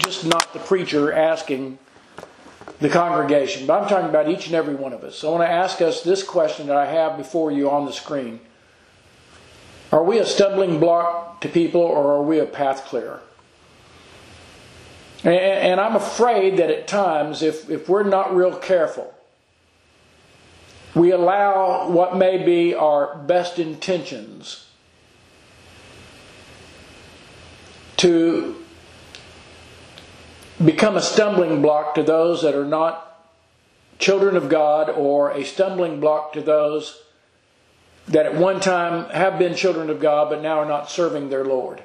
just not the preacher asking the congregation, but I'm talking about each and every one of us. So I want to ask us this question that I have before you on the screen. Are we a stumbling block to people, or are we a path clearer? And I'm afraid that at times, if we're not real careful, we allow what may be our best intentions to become a stumbling block to those that are not children of God, or a stumbling block to those that at one time have been children of God but now are not serving their Lord.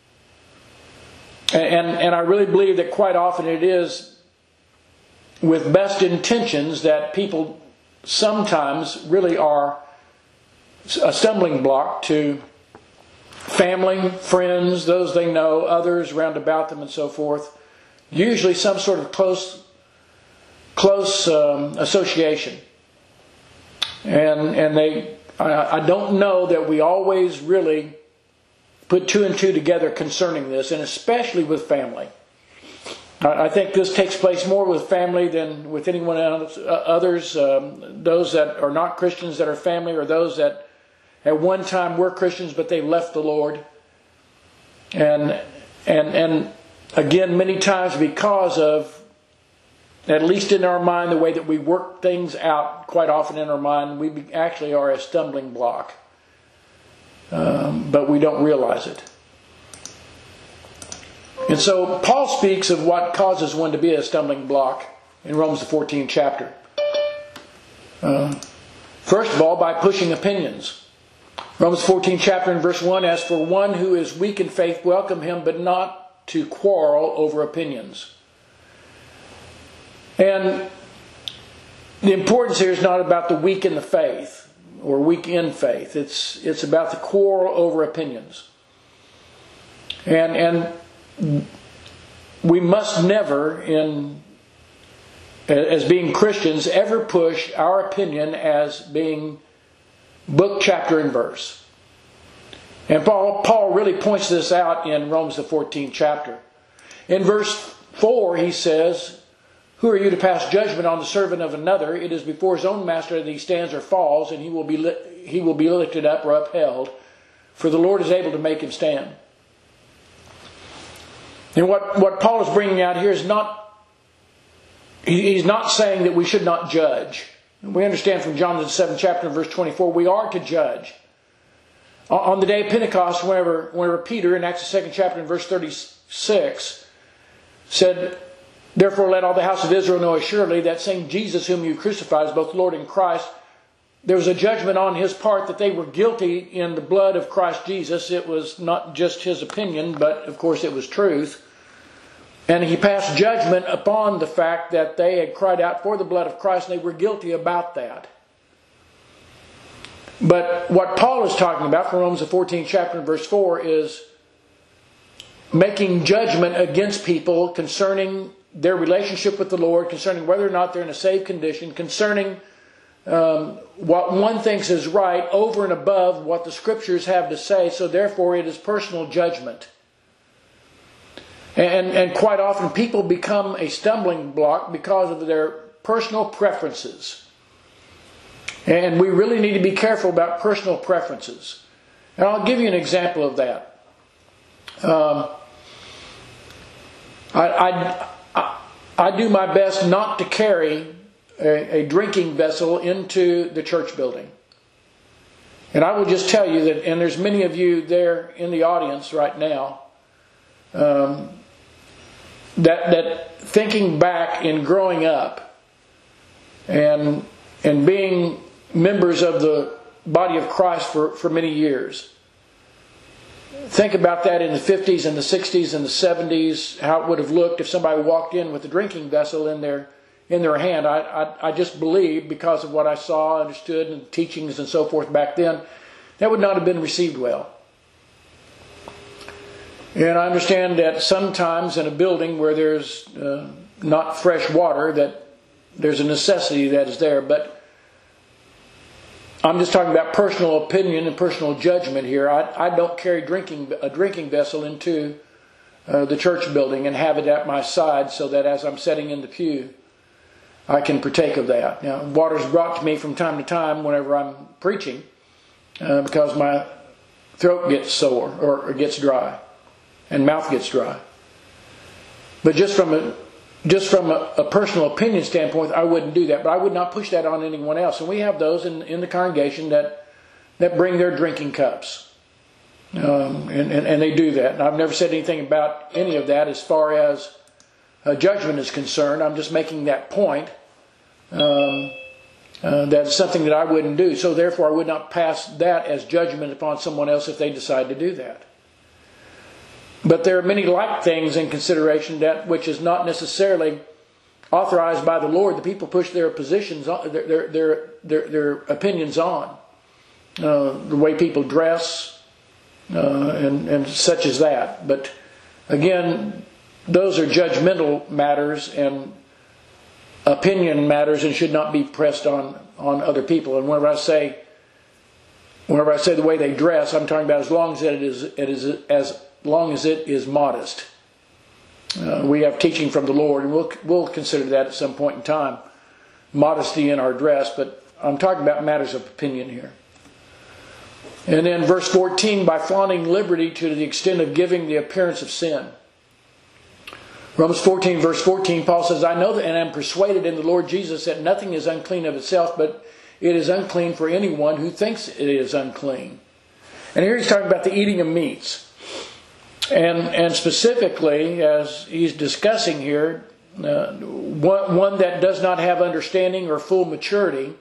And I really believe that quite often it is with best intentions that people sometimes really are a stumbling block to family, friends, those they know, others round about them and so forth. Usually some sort of close association. And I don't know that we always really put two and two together concerning this, and especially with family. I think this takes place more with family than with anyone else. Others, those that are not Christians that are family, or those that at one time were Christians but they left the Lord. And again, many times because of, at least in our mind, the way that we work things out quite often in our mind, we actually are a stumbling block. But we don't realize it. And so Paul speaks of what causes one to be a stumbling block in Romans the 14th chapter. First of all, by pushing opinions. Romans 14th chapter and verse 1, as for one who is weak in faith, welcome him, but not to quarrel over opinions. And the importance here is not about the weak in the faith, or weak in faith. It's about the quarrel over opinions. And we must never, as being Christians, ever push our opinion as being book, chapter, and verse. And Paul really points this out in Romans the 14th chapter. In verse 4 he says, who are you to pass judgment on the servant of another? It is before his own master that he stands or falls, and he will be lifted up or upheld, for the Lord is able to make him stand. And what Paul is bringing out here is he's not saying that we should not judge. We understand from John the 7th chapter and verse 24, we are to judge. On the day of Pentecost, whenever Peter in Acts the 2nd chapter and verse 36 said, therefore let all the house of Israel know assuredly that same Jesus whom you crucified is both Lord and Christ. There was a judgment on his part that they were guilty in the blood of Christ Jesus. It was not just his opinion, but of course it was truth. And he passed judgment upon the fact that they had cried out for the blood of Christ, and they were guilty about that. But what Paul is talking about from Romans the 14th chapter and verse 4 is making judgment against people concerning their relationship with the Lord, concerning whether or not they're in a saved condition, concerning what one thinks is right over and above what the Scriptures have to say. So therefore it is personal judgment. And quite often people become a stumbling block because of their personal preferences. And we really need to be careful about personal preferences. And I'll give you an example of that. I do my best not to carry a drinking vessel into the church building. And I will just tell you that, and there's many of you there in the audience right now, that thinking back in growing up and being members of the body of Christ for many years. Think about that in the 50s and the 60s and the 70s, how it would have looked if somebody walked in with a drinking vessel in their hand. I just believe, because of what I saw, understood, and teachings and so forth back then, that would not have been received well. And I understand that sometimes in a building where there's not fresh water, that there's a necessity that is there. But I'm just talking about personal opinion and personal judgment here. I don't carry a drinking vessel into the church building and have it at my side so that as I'm sitting in the pew, I can partake of that. Now, water's brought to me from time to time whenever I'm preaching because my throat gets sore or gets dry and mouth gets dry. But just from a personal opinion standpoint, I wouldn't do that. But I would not push that on anyone else. And we have those in the congregation that bring their drinking cups. And they do that. And I've never said anything about any of that as far as judgment is concerned. I'm just making that point. That's something that I wouldn't do. So therefore I would not pass that as judgment upon someone else if they decide to do that. But there are many like things in consideration that which is not necessarily authorized by the Lord. The people push their positions, their opinions on. The way people dress and such as that. But again, those are judgmental matters and opinion matters and should not be pressed on other people. And whenever I say the way they dress, I'm talking about as long as it is modest. We have teaching from the Lord, and we'll consider that at some point in time, modesty in our dress. But I'm talking about matters of opinion here. And then verse 14, by flaunting liberty to the extent of giving the appearance of sin. Romans 14, verse 14, Paul says, I know that and am persuaded in the Lord Jesus that nothing is unclean of itself, but it is unclean for anyone who thinks it is unclean. And here he's talking about the eating of meats. And specifically, as he's discussing here, one that does not have understanding or full maturity,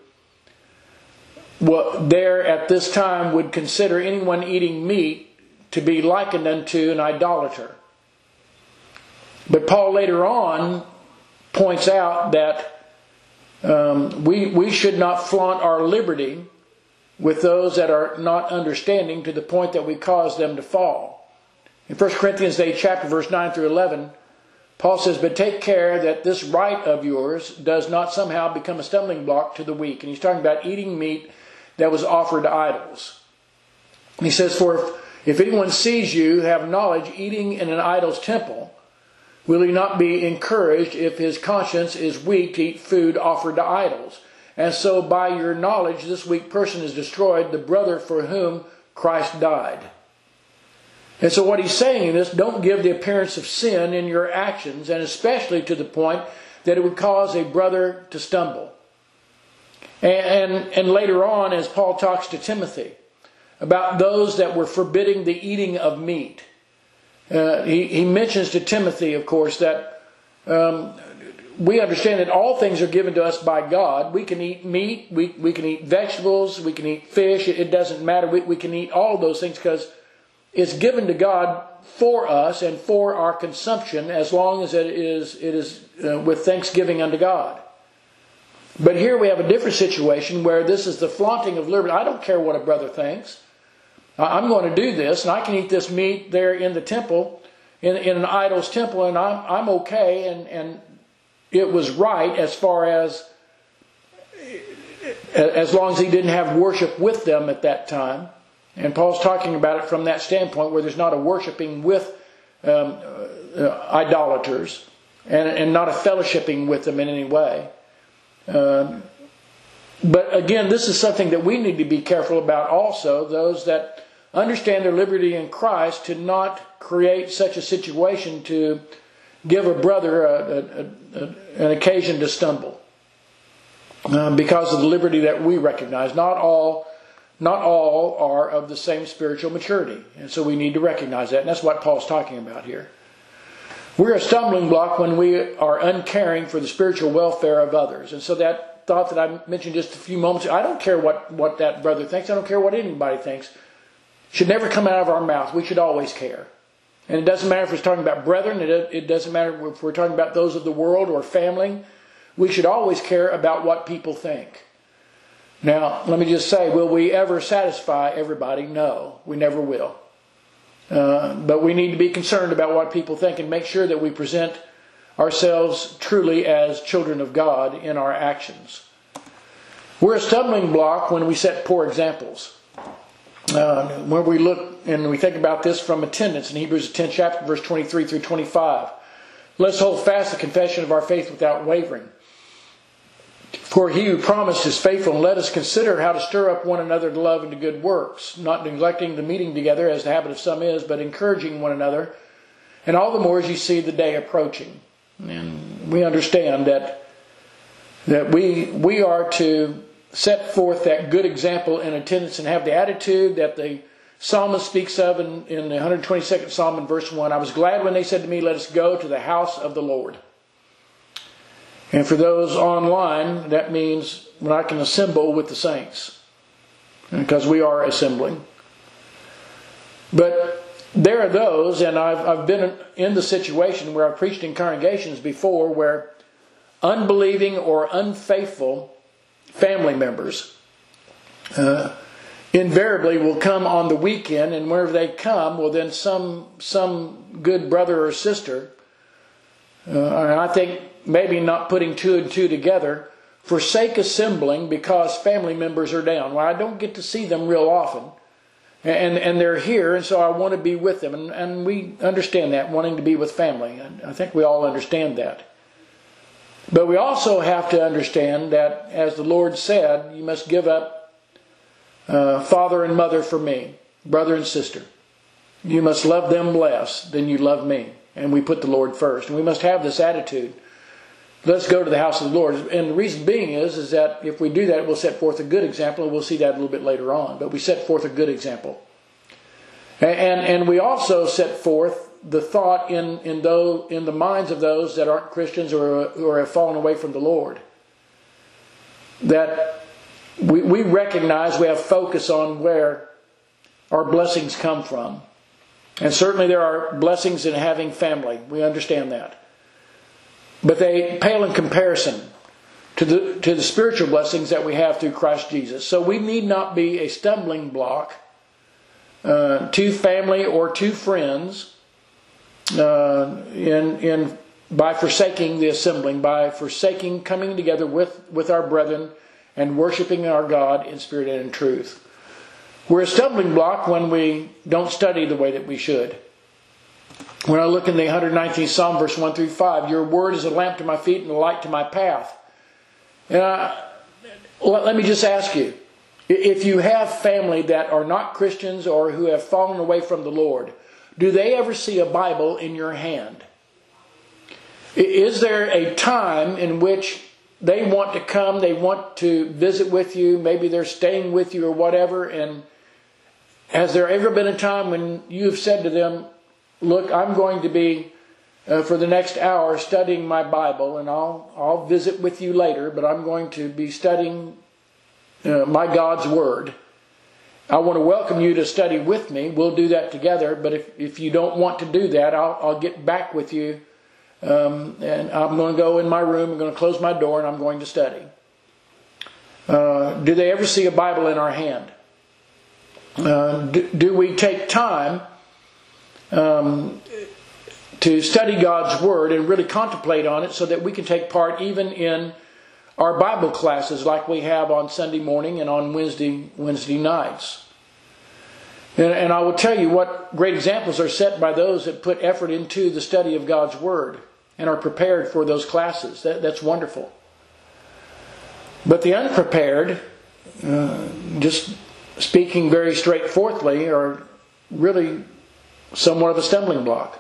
there at this time would consider anyone eating meat to be likened unto an idolater. But Paul later on points out that we should not flaunt our liberty with those that are not understanding to the point that we cause them to fall. In 1 Corinthians 8, chapter verse 9 through 11, Paul says, but take care that this right of yours does not somehow become a stumbling block to the weak. And he's talking about eating meat that was offered to idols. And he says, for if anyone sees you have knowledge eating in an idol's temple, will he not be encouraged if his conscience is weak to eat food offered to idols? And so by your knowledge this weak person has destroyed the brother for whom Christ died. And so what he's saying in this, don't give the appearance of sin in your actions, and especially to the point that it would cause a brother to stumble. And later on, as Paul talks to Timothy about those that were forbidding the eating of meat, he mentions to Timothy, of course, that we understand that all things are given to us by God. We can eat meat, we can eat vegetables, we can eat fish. It doesn't matter. We can eat all those things because it's given to God for us and for our consumption as long as it is with thanksgiving unto God. But here we have a different situation where this is the flaunting of liberty. I don't care what a brother thinks. I'm going to do this, and I can eat this meat there in the temple, in an idol's temple, and I'm okay, and it was right as far as long as he didn't have worship with them at that time. And Paul's talking about it from that standpoint where there's not a worshiping with idolaters and not a fellowshipping with them in any way. But again, this is something that we need to be careful about also, those that understand their liberty in Christ, to not create such a situation to give a brother an occasion to stumble because of the liberty that we recognize. Not all are of the same spiritual maturity. And so we need to recognize that. And that's what Paul's talking about here. We're a stumbling block when we are uncaring for the spiritual welfare of others. And so that thought that I mentioned just a few moments ago, I don't care what that brother thinks. I don't care what anybody thinks. Should never come out of our mouth. We should always care. And it doesn't matter if we're talking about brethren. It doesn't matter if we're talking about those of the world or family. We should always care about what people think. Now, let me just say, will we ever satisfy everybody? No, we never will. But we need to be concerned about what people think and make sure that we present ourselves truly as children of God in our actions. We're a stumbling block when we set poor examples. when we look and we think about this from attendance in Hebrews 10 chapter, verse 23 through 25. Let's hold fast the confession of our faith without wavering. For he who promised is faithful, and let us consider how to stir up one another to love and to good works, not neglecting the meeting together as the habit of some is, but encouraging one another, and all the more as you see the day approaching. And we understand that we are to set forth that good example in attendance and have the attitude that the psalmist speaks of in the 122nd Psalm in verse 1. I was glad when they said to me, let us go to the house of the Lord. And for those online, that means when I can assemble with the saints, because we are assembling. But there are those, and I've been in the situation where I've preached in congregations before, where unbelieving or unfaithful family members invariably will come on the weekend, and wherever they come, well, then some good brother or sister, and I think maybe not putting two and two together, forsake assembling because family members are down. Well, I don't get to see them real often, and they're here, and so I want to be with them, and we understand that, wanting to be with family, and I think we all understand that. But we also have to understand that, as the Lord said, you must give up father and mother for me, brother and sister. You must love them less than you love me. And we put the Lord first. And we must have this attitude. Let's go to the house of the Lord. And the reason being is that if we do that, we'll set forth a good example. And we'll see that a little bit later on. But we set forth a good example. And we also set forth the thought in the minds of those that aren't Christians or have fallen away from the Lord. That we recognize we have focus on where our blessings come from. And certainly there are blessings in having family. We understand that. But they pale in comparison to the spiritual blessings that we have through Christ Jesus. So we need not be a stumbling block to family or to friends by forsaking the assembling, by forsaking coming together with our brethren and worshiping our God in spirit and in truth. We're a stumbling block when we don't study the way that we should. When I look in the 119th Psalm, verse 1 through 5, your word is a lamp to my feet and a light to my path. Let me just ask you, if you have family that are not Christians or who have fallen away from the Lord, do they ever see a Bible in your hand? Is there a time in which they want to come, they want to visit with you, maybe they're staying with you or whatever, and has there ever been a time when you've said to them, look, I'm going to be, for the next hour, studying my Bible, and I'll visit with you later, but I'm going to be studying my God's Word. I want to welcome you to study with me. We'll do that together, but if you don't want to do that, I'll get back with you, and I'm going to go in my room, I'm going to close my door, and I'm going to study. Do they ever see a Bible in our hand? Do we take time to study God's Word and really contemplate on it so that we can take part even in our Bible classes like we have on Sunday morning and on Wednesday nights? And I will tell you what great examples are set by those that put effort into the study of God's Word and are prepared for those classes. That's wonderful. But the unprepared, just speaking very straightforwardly, are really somewhat of a stumbling block.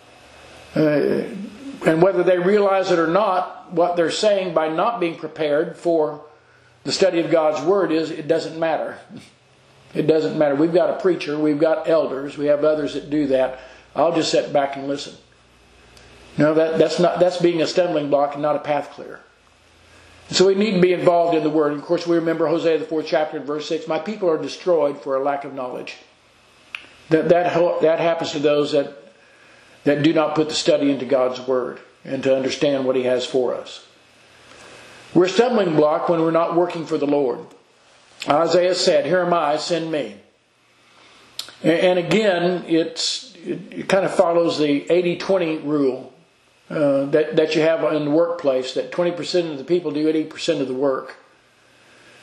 And whether they realize it or not, what they're saying by not being prepared for the study of God's Word is, it doesn't matter. It doesn't matter. We've got a preacher, we've got elders, we have others that do that. I'll just sit back and listen. No, that's being a stumbling block and not a path clear. So we need to be involved in the Word. And of course, we remember Hosea the 4th chapter and verse 6. My people are destroyed for a lack of knowledge. That happens to those that do not put the study into God's Word and to understand what He has for us. We're a stumbling block when we're not working for the Lord. Isaiah said, here am I, send me. And again, it kind of follows the 80-20 rule that you have in the workplace, that 20% of the people do 80% of the work.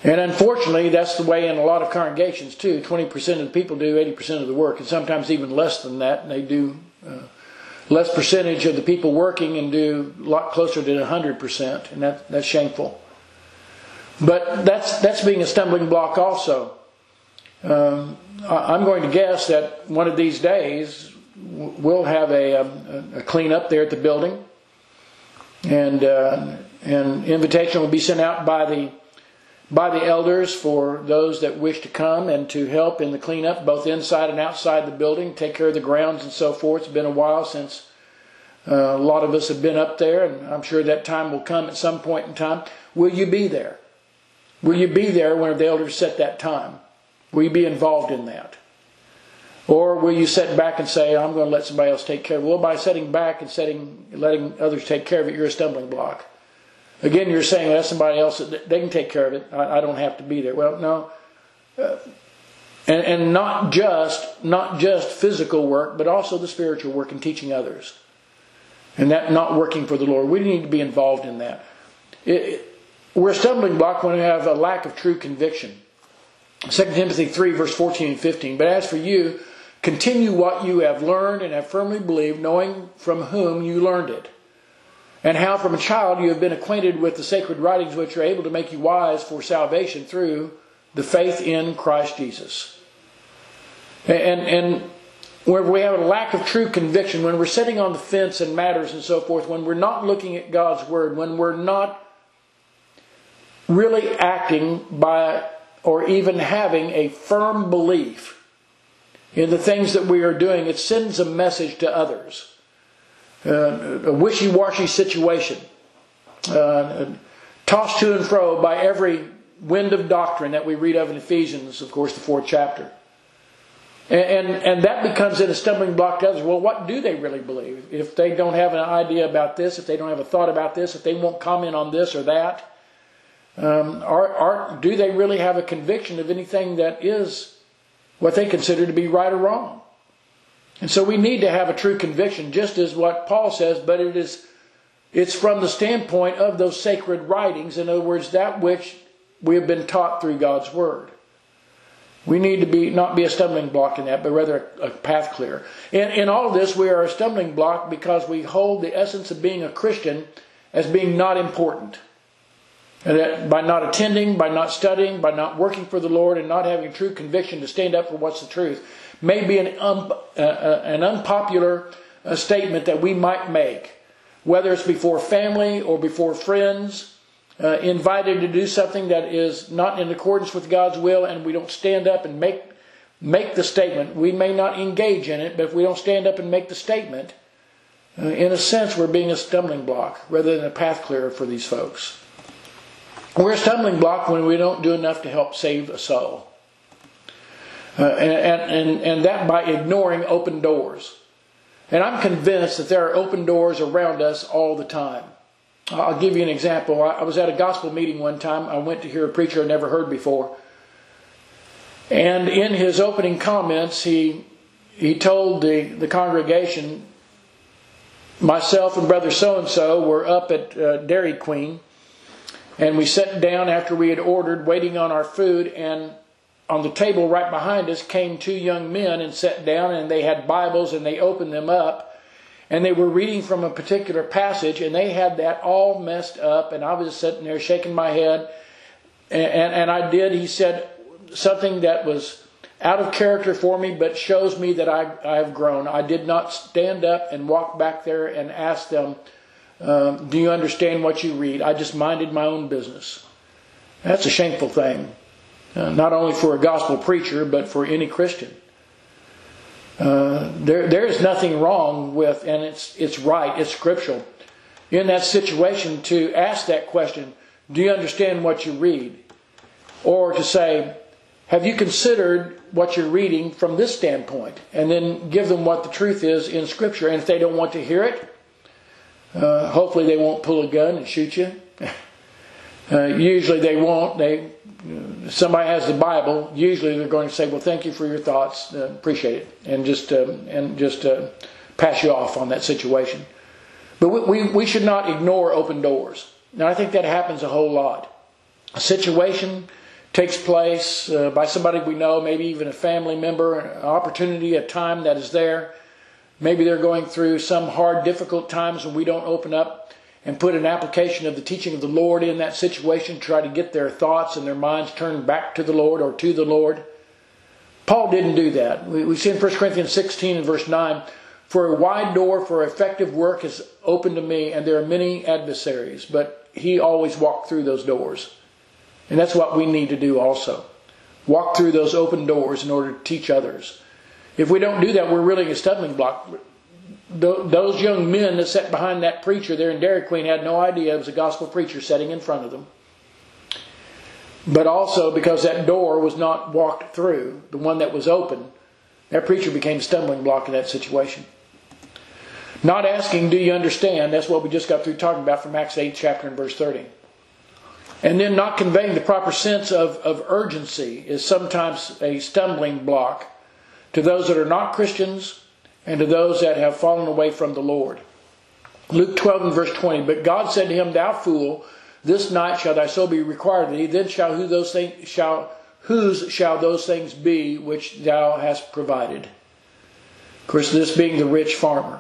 And unfortunately, that's the way in a lot of congregations too. 20% of the people do 80% of the work, and sometimes even less than that. And they do less percentage of the people working and do a lot closer to 100%, and that's shameful. But that's being a stumbling block also. I'm going to guess that one of these days we'll have a cleanup there at the building, and invitation will be sent out by the elders for those that wish to come and to help in the cleanup, both inside and outside the building, take care of the grounds and so forth. It's been a while since a lot of us have been up there, and I'm sure that time will come at some point in time. Will you be there? Will you be there when the elders set that time? Will you be involved in that? Or will you sit back and say, I'm going to let somebody else take care of it? Well, by sitting back and letting others take care of it, you're a stumbling block. Again, you're saying that's somebody else, they can take care of it. I don't have to be there. Well, no. And not just physical work, but also the spiritual work and teaching others. And that not working for the Lord. We need to be involved in that. We're a stumbling block when we have a lack of true conviction. 2 Timothy 3, verse 14 and 15. But as for you, continue what you have learned and have firmly believed, knowing from whom you learned it, and how from a child you have been acquainted with the sacred writings, which are able to make you wise for salvation through the faith in Christ Jesus. And where we have a lack of true conviction, when we're sitting on the fence in matters and so forth, when we're not looking at God's Word, when we're not really acting by or even having a firm belief in the things that we are doing, it sends a message to others. A wishy-washy situation, tossed to and fro by every wind of doctrine that we read of in Ephesians, of course, the 4th chapter. And that becomes a stumbling block to others. Well, what do they really believe? If they don't have an idea about this, if they don't have a thought about this, if they won't comment on this or that, do they really have a conviction of anything that is what they consider to be right or wrong? And so we need to have a true conviction, just as what Paul says, but it's from the standpoint of those sacred writings. In other words, that which we have been taught through God's Word. We need to not be a stumbling block in that, but rather a path clearer. In all of this, we are a stumbling block because we hold the essence of being a Christian as being not important. And that by not attending, by not studying, by not working for the Lord, and not having true conviction to stand up for what's the truth, may be an unpopular statement that we might make, whether it's before family or before friends, invited to do something that is not in accordance with God's will, and we don't stand up and make the statement. We may not engage in it, but if we don't stand up and make the statement, in a sense we're being a stumbling block rather than a path clearer for these folks. We're a stumbling block when we don't do enough to help save a soul. And that by ignoring open doors. And I'm convinced that there are open doors around us all the time. I'll give you an example. I was at a gospel meeting one time. I went to hear a preacher I'd never heard before. And in his opening comments, he told the congregation, myself and brother so-and-so were up at Dairy Queen. And we sat down after we had ordered, waiting on our food, and on the table right behind us came two young men and sat down, and they had Bibles and they opened them up and they were reading from a particular passage, and they had that all messed up, and I was sitting there shaking my head, and he said something that was out of character for me but shows me that I have grown. I did not stand up and walk back there and ask them, do you understand what you read? I just minded my own business. That's a shameful thing. Not only for a gospel preacher, but for any Christian. There is nothing wrong with, and it's right, it's scriptural, in that situation to ask that question, do you understand what you read? Or to say, have you considered what you're reading from this standpoint? And then give them what the truth is in Scripture. And if they don't want to hear it, hopefully they won't pull a gun and shoot you. Usually they won't. Somebody has the Bible. Usually they're going to say, "Well, thank you for your thoughts. Appreciate it," and just pass you off on that situation. But we should not ignore open doors. Now, I think that happens a whole lot. A situation takes place by somebody we know, maybe even a family member, an opportunity, a time that is there. Maybe they're going through some hard, difficult times when we don't open up and put an application of the teaching of the Lord in that situation, try to get their thoughts and their minds turned back to the Lord or to the Lord. Paul didn't do that. We see in 1 Corinthians 16 and verse 9, "For a wide door for effective work is open to me, and there are many adversaries." But he always walked through those doors. And that's what we need to do also. Walk through those open doors in order to teach others. If we don't do that, we're really a stumbling block. Those young men that sat behind that preacher there in Dairy Queen had no idea it was a gospel preacher sitting in front of them. But also because that door was not walked through, the one that was open, that preacher became a stumbling block in that situation. Not asking, "Do you understand?" That's what we just got through talking about from Acts 8 chapter and verse 30. And then not conveying the proper sense of urgency is sometimes a stumbling block to those that are not Christians and to those that have fallen away from the Lord. Luke 12 and verse 20, "But God said to him, Thou fool, this night shall thy soul be required of thee, then whose shall those things be which thou hast provided?" Of course, this being the rich farmer,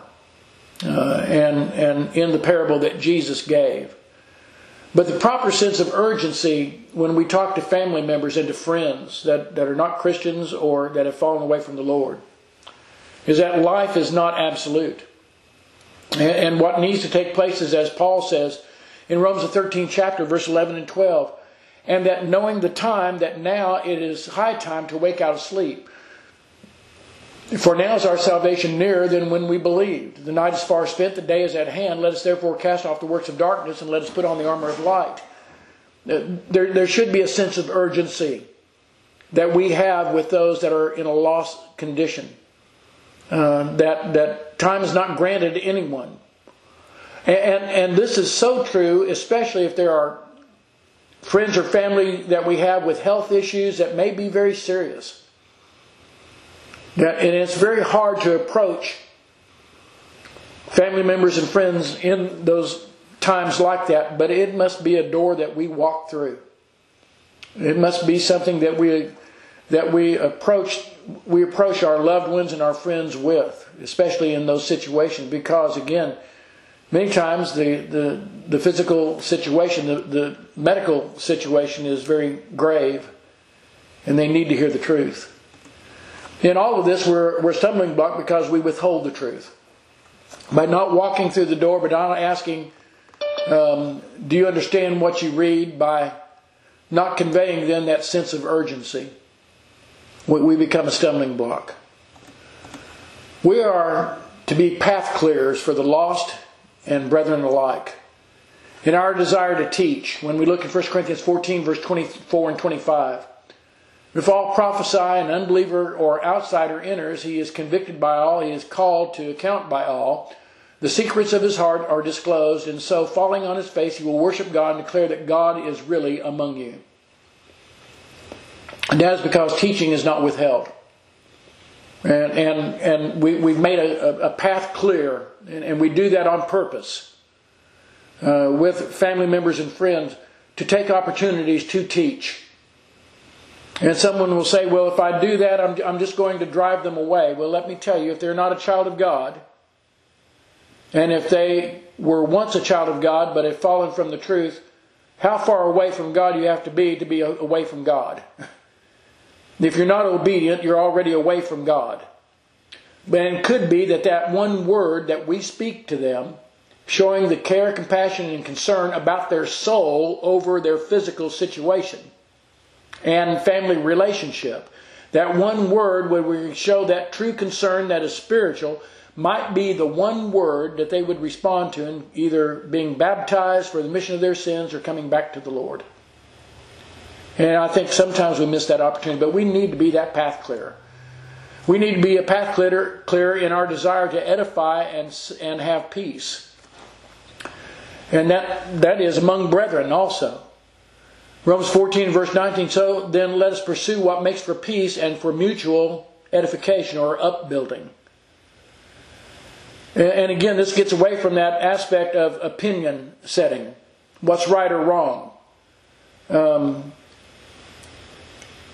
and in the parable that Jesus gave. But the proper sense of urgency when we talk to family members and to friends that are not Christians or that have fallen away from the Lord is that life is not absolute. And what needs to take place is, as Paul says in Romans the 13th chapter, verse 11 and 12, "And that knowing the time, that now it is high time to wake out of sleep. For now is our salvation nearer than when we believed. The night is far spent, the day is at hand. Let us therefore cast off the works of darkness and let us put on the armor of light." There should be a sense of urgency that we have with those that are in a lost condition. That time is not granted to anyone. And this is so true, especially if there are friends or family that we have with health issues that may be very serious. And it's very hard to approach family members and friends in those times like that, but it must be a door that we walk through. It must be something that we approach our loved ones and our friends with, especially in those situations, because again, many times the physical situation, the medical situation is very grave, and they need to hear the truth. In all of this, we're stumbling block because we withhold the truth. By not walking through the door, but not asking, do you understand what you read? By not conveying then that sense of urgency, we become a stumbling block. We are to be path clearers for the lost and brethren alike. In our desire to teach, when we look at 1 Corinthians 14, verse 24 and 25, "If all prophesy, an unbeliever or outsider enters, he is convicted by all, he is called to account by all. The secrets of his heart are disclosed, and so falling on his face, he will worship God and declare that God is really among you." And that is because teaching is not withheld. And we've made a path clear, and we do that on purpose with family members and friends to take opportunities to teach. And someone will say, "Well, if I do that, I'm just going to drive them away." Well, let me tell you, if they're not a child of God, and if they were once a child of God but have fallen from the truth, how far away from God you have to be away from God. If you're not obedient, you're already away from God. But it could be that one word that we speak to them, showing the care, compassion, and concern about their soul over their physical situation and family relationship, that one word where we show that true concern that is spiritual might be the one word that they would respond to in either being baptized for the remission of their sins or coming back to the Lord. And I think sometimes we miss that opportunity, but we need to be that path clearer. We need to be a path clearer in our desire to edify and have peace. And that is among brethren also. Romans 14 verse 19, "So then let us pursue what makes for peace and for mutual edification," or upbuilding. And again, this gets away from that aspect of opinion setting. What's right or wrong.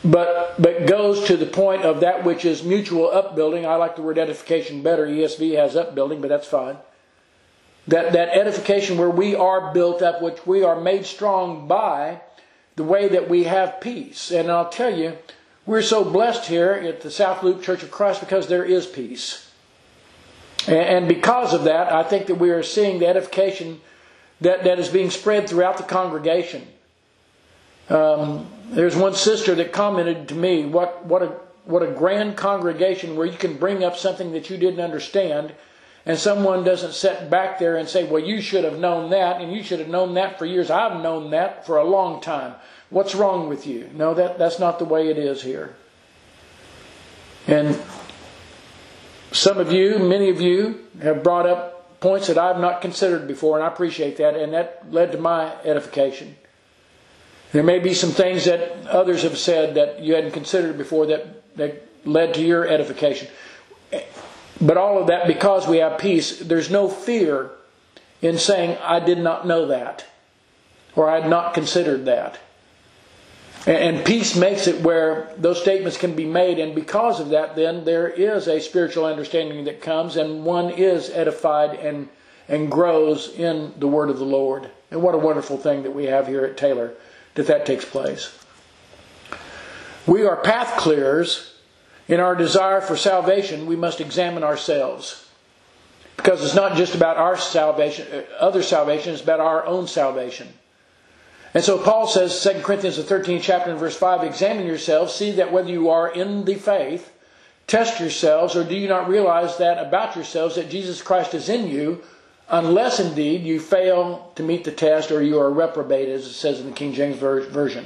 but goes to the point of that which is mutual upbuilding. I like the word edification better. ESV has upbuilding, but that's fine. That edification where we are built up, which we are made strong by the way that we have peace. And I'll tell you, we're so blessed here at the South Loop Church of Christ because there is peace. And because of that, I think that we are seeing the edification that is being spread throughout the congregation. There's one sister that commented to me, what a grand congregation where you can bring up something that you didn't understand, and someone doesn't sit back there and say, well, you should have known that, and you should have known that for years. I've known that for a long time. What's wrong with you? No, that's not the way it is here. And some of you, many of you, have brought up points that I've not considered before, and I appreciate that, and that led to my edification. There may be some things that others have said that you hadn't considered before that led to your edification. But all of that, because we have peace, there's no fear in saying, I did not know that, or I had not considered that. And peace makes it where those statements can be made, and because of that, then there is a spiritual understanding that comes, and one is edified and grows in the word of the Lord. And what a wonderful thing that we have here at Taylor, that takes place. We are path clearers. In our desire for salvation, we must examine ourselves. Because it's not just about our salvation, other salvation, it's about our own salvation. And so Paul says, 2 Corinthians the 13th chapter and verse 5, examine yourselves, see that whether you are in the faith, test yourselves, or do you not realize that about yourselves that Jesus Christ is in you, unless indeed you fail to meet the test or you are reprobate, as it says in the King James Version.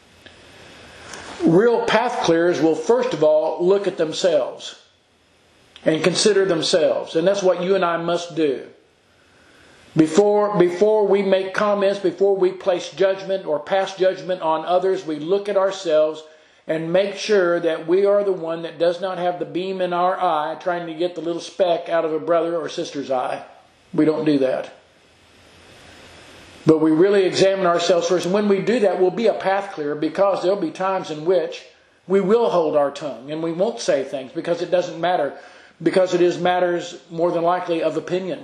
Real path clearers will first of all look at themselves and consider themselves. And that's what you and I must do. Before we make comments, before we place judgment or pass judgment on others, we look at ourselves and make sure that we are the one that does not have the beam in our eye trying to get the little speck out of a brother or sister's eye. We don't do that. But we really examine ourselves first. And when we do that, we'll be a path clearer, because there'll be times in which we will hold our tongue and we won't say things because it doesn't matter. Because it is matters more than likely of opinion.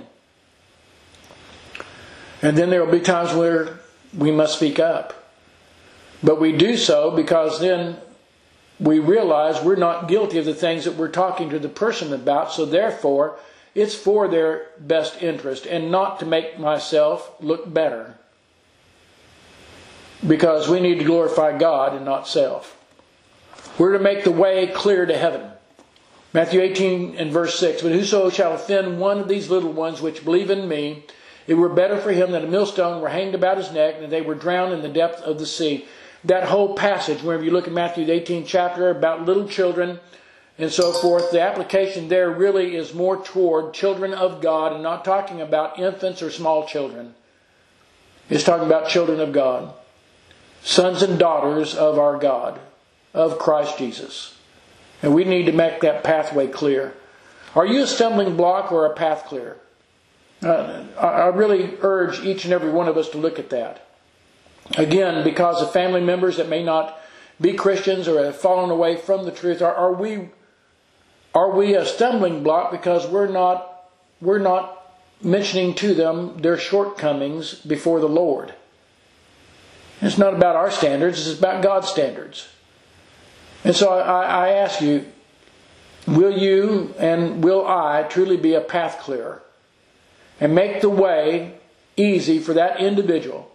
And then there will be times where we must speak up. But we do so because then we realize we're not guilty of the things that we're talking to the person about. So therefore, it's for their best interest and not to make myself look better. Because we need to glorify God and not self. We're to make the way clear to heaven. Matthew 18 and verse 6, but whoso shall offend one of these little ones which believe in me, it were better for him that a millstone were hanged about his neck and that they were drowned in the depth of the sea. That whole passage, whenever you look at Matthew the 18th chapter, about little children and so forth, the application there really is more toward children of God and not talking about infants or small children. It's talking about children of God. Sons and daughters of our God, of Christ Jesus. And we need to make that pathway clear. Are you a stumbling block or a path clear? I really urge each and every one of us to look at that. Again, because of family members that may not be Christians or have fallen away from the truth, are we a stumbling block because we're not mentioning to them their shortcomings before the Lord? It's not about our standards, it's about God's standards. And so I ask you, will you and will I truly be a path clearer and make the way easy for that individual,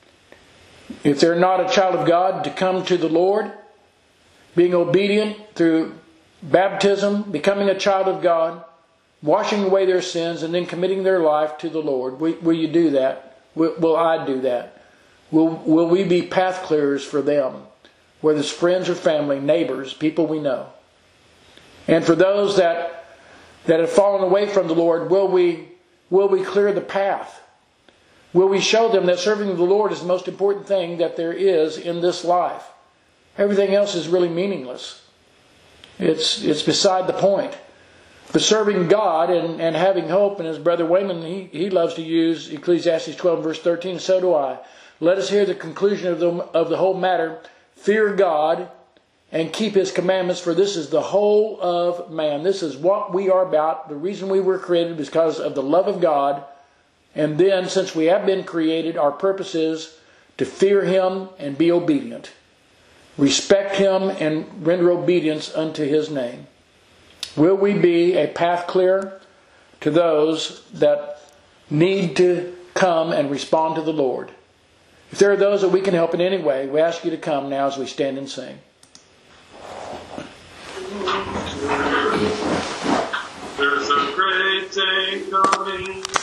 if they're not a child of God, to come to the Lord, being obedient through baptism, becoming a child of God, washing away their sins, and then committing their life to the Lord? Will you do that? Will I do that? Will we be path clearers for them, whether it's friends or family, neighbors, people we know? And for those that have fallen away from the Lord, will we clear the path? Will we show them that serving the Lord is the most important thing that there is in this life? Everything else is really meaningless. It's beside the point. But serving God and having hope, and as Brother Wayman, he loves to use Ecclesiastes 12 verse 13, and so do I. Let us hear the conclusion of the whole matter. Fear God and keep His commandments, for this is the whole of man. This is what we are about. The reason we were created is because of the love of God. And then, since we have been created, our purpose is to fear Him and be obedient. Respect Him and render obedience unto His name. Will we be a path clear to those that need to come and respond to the Lord? If there are those that we can help in any way, we ask you to come now as we stand and sing. There's a great day coming.